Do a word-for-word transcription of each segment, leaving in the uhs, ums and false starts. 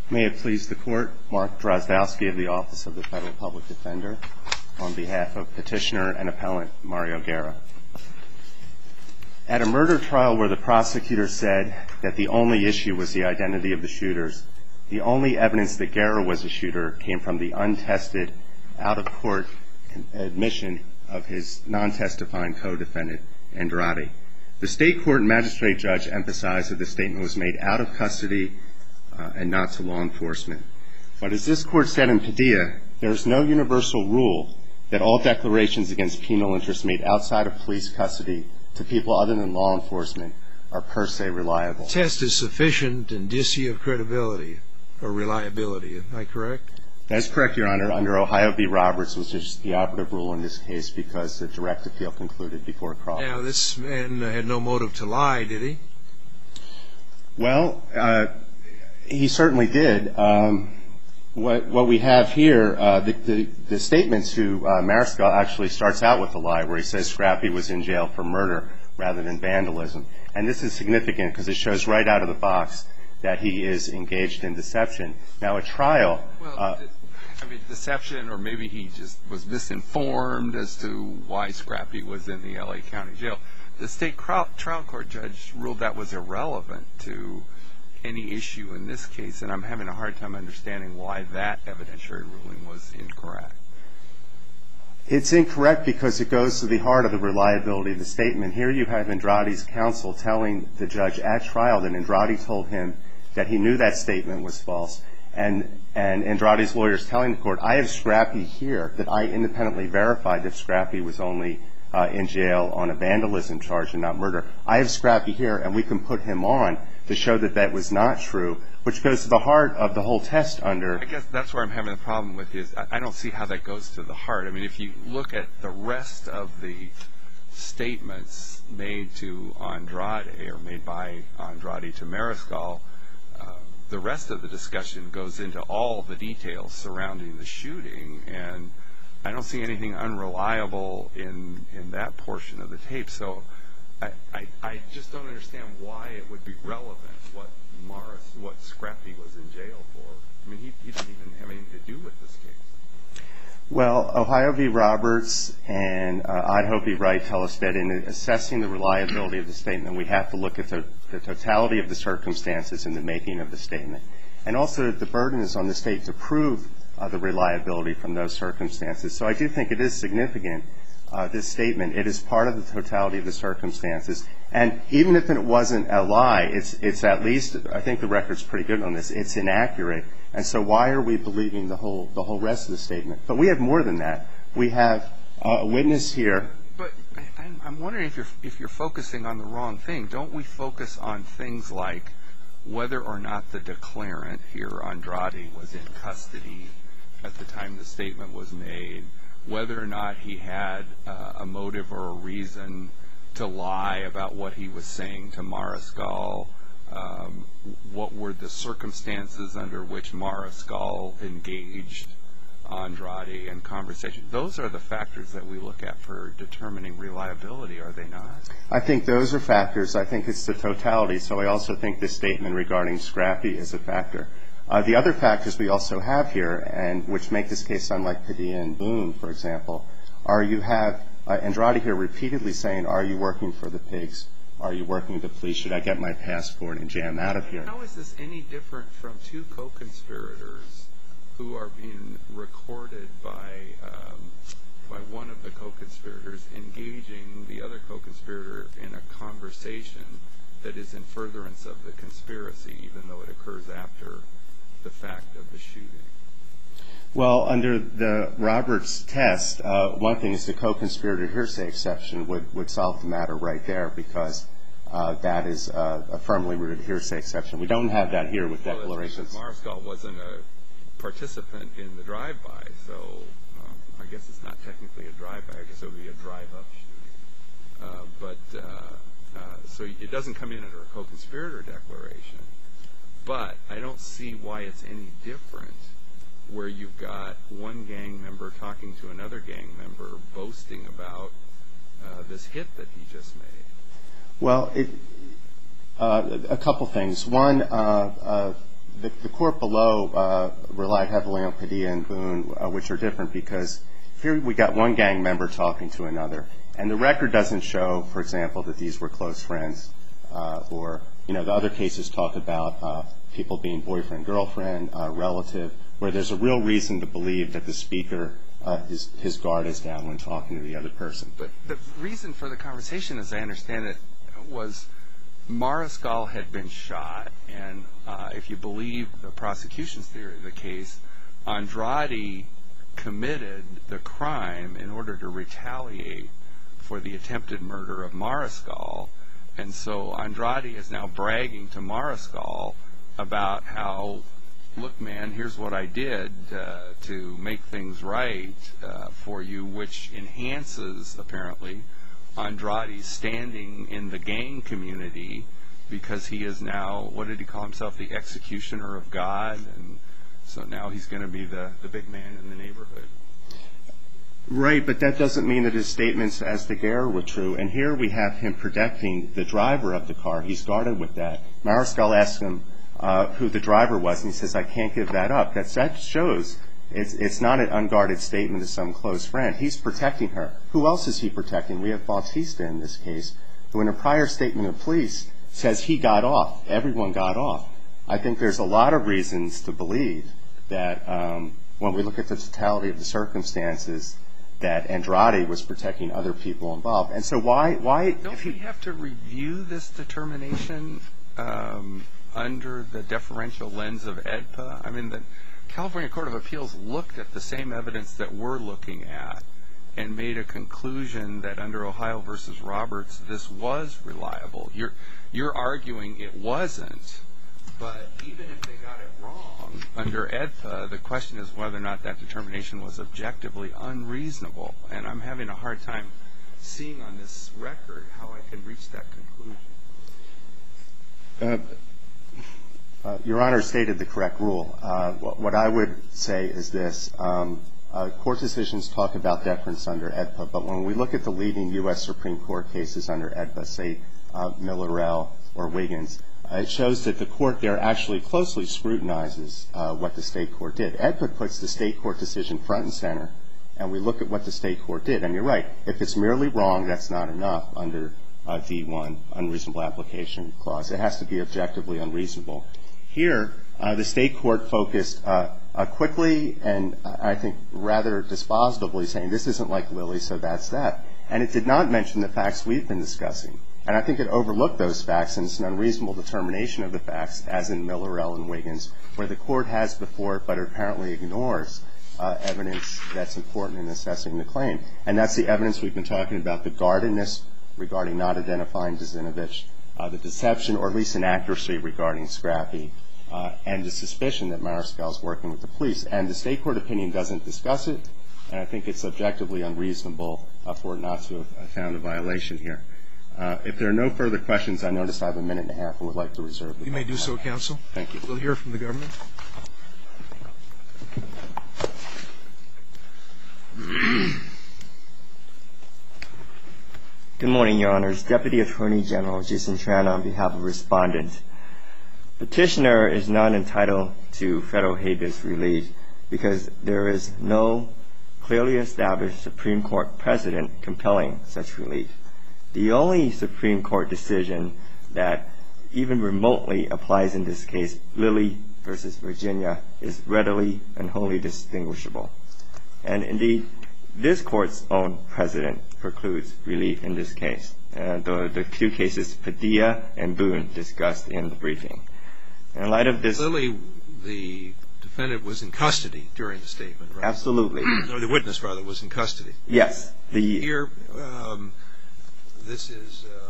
May it please the Court, Mark Drozdowski of the Office of the Federal Public Defender, on behalf of Petitioner and Appellant Mario Guerra. At a murder trial where the prosecutor said that the only issue was the identity of the shooters, the only evidence that Guerra was a shooter came from the untested, out-of-court admission of his non-testifying co-defendant, Andrade. The state court and magistrate judge emphasized that the statement was made out of custody uh, and not to law enforcement. But as this court said in Padilla, there is no universal rule that all declarations against penal interests made outside of police custody to people other than law enforcement are per se reliable. The test is sufficient indicia of credibility or reliability. Am I correct? That's correct, Your Honor, under Ohio v. Roberts, which is the operative rule in this case because the direct appeal concluded before Crawford. Now, this man had no motive to lie, did he? Well, uh, he certainly did. Um, what, what we have here, uh, the, the, the statement to uh, Mariscal actually starts out with a lie where he says Scrappy was in jail for murder rather than vandalism. And this is significant because it shows right out of the box that he is engaged in deception. Now, at trial... Well, uh, I mean, deception, or maybe he just was misinformed as to why Scrappy was in the L A County Jail. The state trial court judge ruled that was irrelevant to any issue in this case, and I'm having a hard time understanding why that evidentiary ruling was incorrect. It's incorrect because it goes to the heart of the reliability of the statement. Here you have Andrade's counsel telling the judge at trial that Andrade told him that he knew that statement was false. And, and Andrade's lawyers telling the court, I have Scrappy here, that I independently verified that Scrappy was only uh, in jail on a vandalism charge and not murder. I have Scrappy here, and we can put him on to show that that was not true, which goes to the heart of the whole test under... I guess that's where I'm having a problem with is I, I don't see how that goes to the heart. I mean, if you look at the rest of the statements made to Andrade, or made by Andrade to Mariscal, uh, the rest of the discussion goes into all the details surrounding the shooting, and I don't see anything unreliable in in that portion of the tape. So I, I, I just don't understand why it would be relevant what Morris, what Scrappy was in jail for. I mean, he, he didn't even have anything to do with this case. Well, Ohio v. Roberts and uh, Idaho v. Wright tell us that in assessing the reliability of the statement, we have to look at the, the totality of the circumstances in the making of the statement. And also the burden is on the state to prove uh, the reliability from those circumstances. So I do think it is significant, uh, this statement. It is part of the totality of the circumstances. And even if it wasn't a lie, it's, it's at least, I think the record's pretty good on this, it's inaccurate. And so why are we believing the whole the whole rest of the statement? But we have more than that. We have uh, a witness here. But I'm, I'm wondering if you're if you're focusing on the wrong thing. Don't we focus on things like whether or not the declarant here, Andrade, was in custody at the time the statement was made, whether or not he had uh, a motive or a reason to lie about what he was saying to Mariscal, um, what were the circumstances under which Mariscal engaged Andrade in conversation. Those are the factors that we look at for determining reliability, are they not? I think those are factors. I think it's the totality. So I also think this statement regarding Scrappy is a factor. Uh, the other factors we also have here, and which make this case unlike Padilla and Boone, for example, are you have uh, Andrade here repeatedly saying, are you working for the pigs? Are you working with the police? Should I get my passport and jam out of here? How is this any different from two co-conspirators who are being recorded by um, by one of the co-conspirators engaging the other co-conspirator in a conversation that is in furtherance of the conspiracy, even though it occurs after the fact of the shooting? Well, under the Roberts test, uh, one thing is the co-conspirator hearsay exception would, would solve the matter right there because uh, that is uh, a firmly rooted hearsay exception. We don't have that here with well, declarations. Mariscal wasn't a participant in the drive-by, so um, I guess it's not technically a drive-by. I guess it would be a drive-up shooting. Uh, but uh, uh, so it doesn't come in under a co-conspirator declaration. But I don't see why it's any different where you've got one gang member talking to another gang member boasting about uh, this hit that he just made. Well, it, uh, a couple things. One, uh, uh, the, the court below uh, relied heavily on Padilla and Boone, uh, which are different because here we got one gang member talking to another. And the record doesn't show, for example, that these were close friends uh, or, you know, the other cases talk about uh, people being boyfriend, girlfriend, uh, relative, where there's a real reason to believe that the speaker, uh, his, his guard is down when talking to the other person. But the reason for the conversation, as I understand it, was Mariscal had been shot, and uh, if you believe the prosecution's theory of the case, Andrade committed the crime in order to retaliate for the attempted murder of Mariscal. And so Andrade is now bragging to Mariscal about how, look, man, here's what I did uh, to make things right uh, for you, which enhances, apparently, Andrade's standing in the gang community because he is now, what did he call himself, the executioner of God, and so now he's going to be the, the big man in the neighborhood. Right, but that doesn't mean that his statements as to Guerra were true. And here we have him protecting the driver of the car. He's guarded with that. Mariscal asked him uh, who the driver was, and he says, I can't give that up. That's, that shows it's, it's not an unguarded statement to some close friend. He's protecting her. Who else is he protecting? We have Bautista in this case, who in a prior statement of police says he got off. Everyone got off. I think there's a lot of reasons to believe that um, when we look at the totality of the circumstances, that Andrade was protecting other people involved. And so why... why Don't we have to review this determination um, under the deferential lens of A D P A? I mean, the California Court of Appeals looked at the same evidence that we're looking at and made a conclusion that under Ohio versus Roberts, this was reliable. You're, you're arguing it wasn't, but even if they got it wrong, under A D P A, the question is whether or not that determination was objectively unreasonable. And I'm having a hard time seeing on this record how I can reach that conclusion. Uh, uh, Your Honor stated the correct rule. Uh, what, what I would say is this. Um, uh, court decisions talk about deference under A D P A, but when we look at the leading U S Supreme Court cases under A D P A, say uh, Millerell or Wiggins, Uh, it shows that the court there actually closely scrutinizes uh, what the state court did. A D P A puts the state court decision front and center, and we look at what the state court did. And you're right, if it's merely wrong, that's not enough under uh, D one, unreasonable application clause. It has to be objectively unreasonable. Here, uh, the state court focused uh, uh, quickly and uh, I think rather dispositively saying this isn't like Lilly, so that's that. And it did not mention the facts we've been discussing. And I think it overlooked those facts, and it's an unreasonable determination of the facts, as in Millerell and Wiggins, where the court has before it but apparently ignores uh, evidence that's important in assessing the claim. And that's the evidence we've been talking about, the guardedness regarding not identifying Desinovich, uh, the deception or at least inaccuracy regarding Scrappy, uh, and the suspicion that Mariscal is working with the police. And the state court opinion doesn't discuss it, and I think it's objectively unreasonable uh, for it not to have found a violation here. Uh, if there are no further questions, I notice I have a minute and a half and would like to reserve the You may do so, counsel. Thank you. We'll hear from the government. Good morning, Your Honors. Deputy Attorney General Jason Tran on behalf of Respondent. Petitioner is not entitled to federal habeas relief because there is no clearly established Supreme Court precedent compelling such relief. The only Supreme Court decision that even remotely applies in this case, Lilly versus Virginia, is readily and wholly distinguishable. And indeed, this court's own precedent precludes relief in this case. Uh, the, the two cases, Padilla and Boone, discussed in the briefing. In light of this... Lilly, the defendant was in custody during the statement, right? Absolutely. Or the witness, rather, was in custody. Yes. The Here, um, this is um,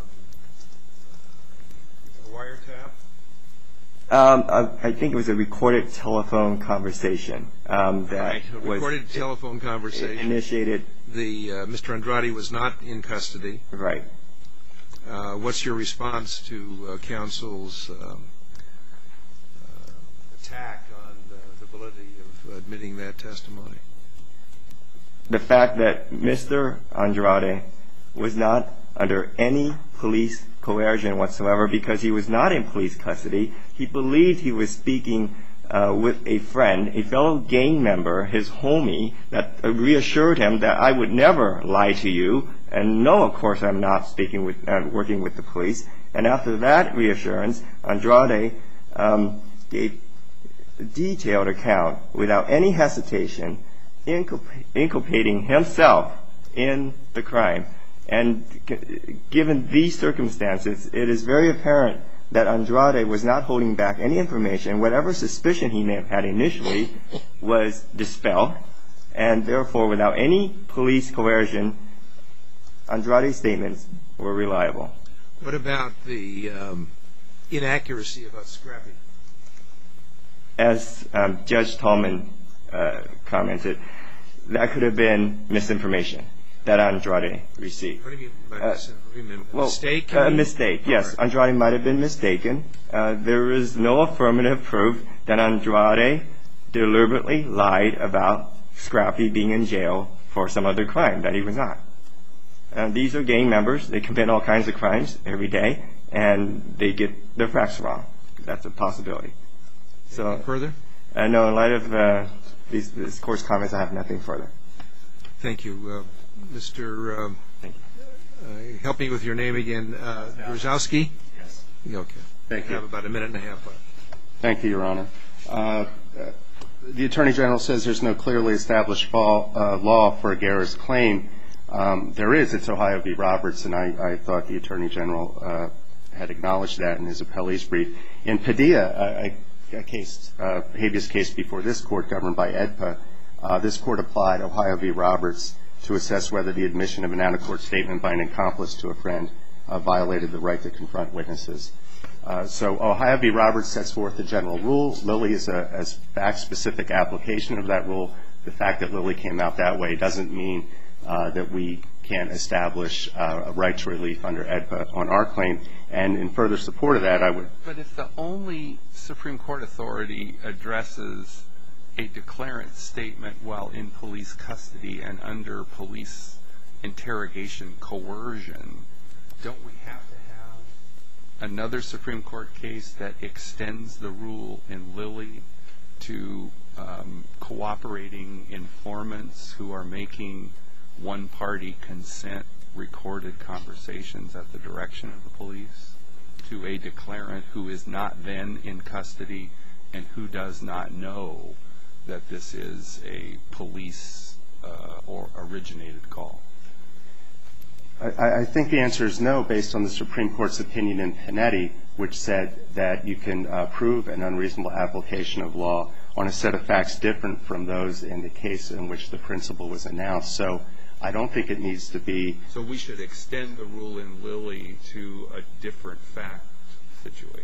a wiretap? Um, I, I think it was a recorded telephone conversation um, that right, a recorded was telephone conversation. Initiated. The uh, Mister Andrade was not in custody. Right. Uh, what's your response to uh, counsel's um, uh, attack on the, the validity of admitting that testimony? The fact that Mister Andrade was not under any police coercion whatsoever because he was not in police custody. He believed he was speaking uh, with a friend, a fellow gang member, his homie, that reassured him that I would never lie to you, and no, of course, I'm not speaking with, uh, working with the police. And after that reassurance, Andrade um, gave a detailed account without any hesitation, inculp- inculpating himself in the crime. And g- given these circumstances, it is very apparent that Andrade was not holding back any information. Whatever suspicion he may have had initially was dispelled, and therefore, without any police coercion, Andrade's statements were reliable. What about the um, inaccuracy about Scrappy? As um, Judge Tallman uh, commented, that could have been misinformation that Andrade received. What do you mean by Uh, misinformation? A Well, mistake? A mistake, yes. All right. Andrade might have been mistaken. Uh, there is no affirmative proof that Andrade deliberately lied about Scrappy being in jail for some other crime that he was not. Uh, these are gang members. They commit all kinds of crimes every day, and they get their facts wrong. That's a possibility. So, Anything further? uh, no, in light of uh, these, this Court's comments, I have nothing further. Thank you. Uh, Mister Um, Thank you. uh, help me with your name again. Uh, Brzezowski? Yes. Okay. Thank We have you. about a minute and a half left. Thank you, Your Honor. Uh, uh, the Attorney General says there's no clearly established law, uh, law for Aguirre's claim. Um, there is. It's Ohio v. Roberts, and I, I thought the Attorney General uh, had acknowledged that in his appellee's brief. In Padilla, a, a case, uh, habeas case before this Court governed by E D P A, uh, this Court applied Ohio v. Roberts to assess whether the admission of an out-of-court statement by an accomplice to a friend uh, violated the right to confront witnesses. Uh, so Ohio v. Roberts sets forth the general rule. Lilly is a as fact-specific application of that rule. The fact that Lilly came out that way doesn't mean uh, that we can't establish uh, a right to relief under E D P A on our claim. And in further support of that, I would... But if the only Supreme Court authority addresses a declarant statement while in police custody and under police interrogation coercion, don't we have to have another Supreme Court case that extends the rule in Lilly to um, cooperating informants who are making one-party consent recorded conversations at the direction of the police to a declarant who is not then in custody and who does not know that this is a police uh, or originated call? I, I think the answer is no, based on the Supreme Court's opinion in Panetti, which said that you can uh, prove an unreasonable application of law on a set of facts different from those in the case in which the principle was announced. So I don't think it needs to be... So we should extend the rule in Lilly to a different fact situation.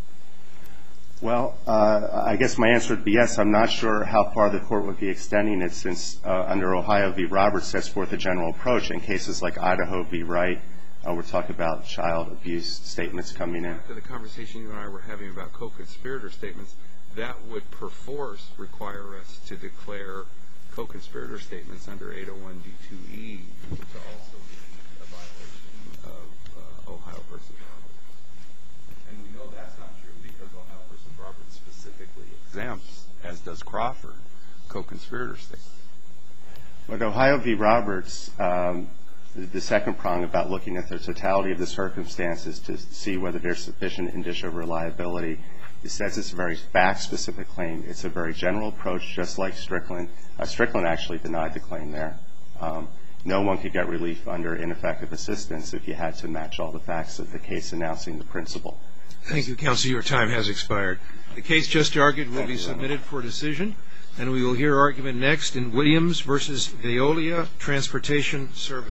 Well, uh, I guess my answer would be yes. I'm not sure how far the Court would be extending it, since uh, under Ohio v. Roberts sets forth a general approach. In cases like Idaho v. Wright, uh, we're talking about child abuse statements coming in. After the conversation you and I were having about co-conspirator statements, that would perforce require us to declare co-conspirator statements under eight oh one D two E to also be a violation of uh, Ohio v. Roberts. And we know that's not true because Ohio v. Roberts specifically exempts, as does Crawford, co-conspirator statements. But Ohio v. Roberts, um, the, the second prong about looking at the totality of the circumstances to see whether there's sufficient indicia of reliability, it says it's a very fact-specific claim. It's a very general approach, just like Strickland. Uh, Strickland actually denied the claim there. Um, no one could get relief under ineffective assistance if you had to match all the facts of the case announcing the principle. Thank you, Counsel. Your time has expired. The case just argued will be submitted for decision, and we will hear argument next in Williams v. Veolia Transportation Services.